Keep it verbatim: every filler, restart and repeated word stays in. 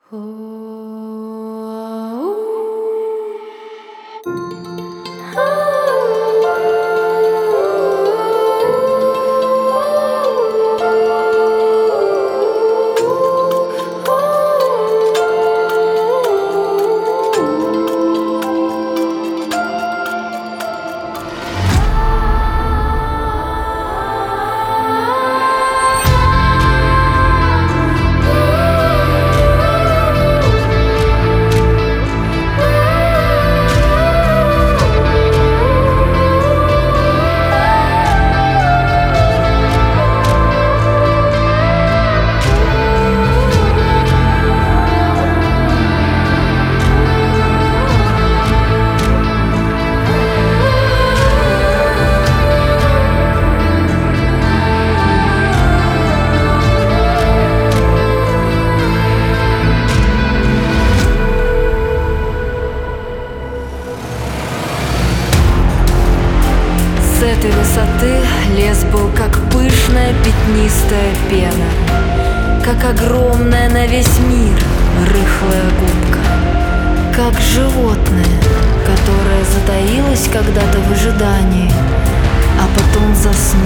С этой высоты лес был как пышная пятнистая пена, как огромная на весь мир рыхлая губка, как животное, которое затаилось когда-то в ожидании, а потом заснуло.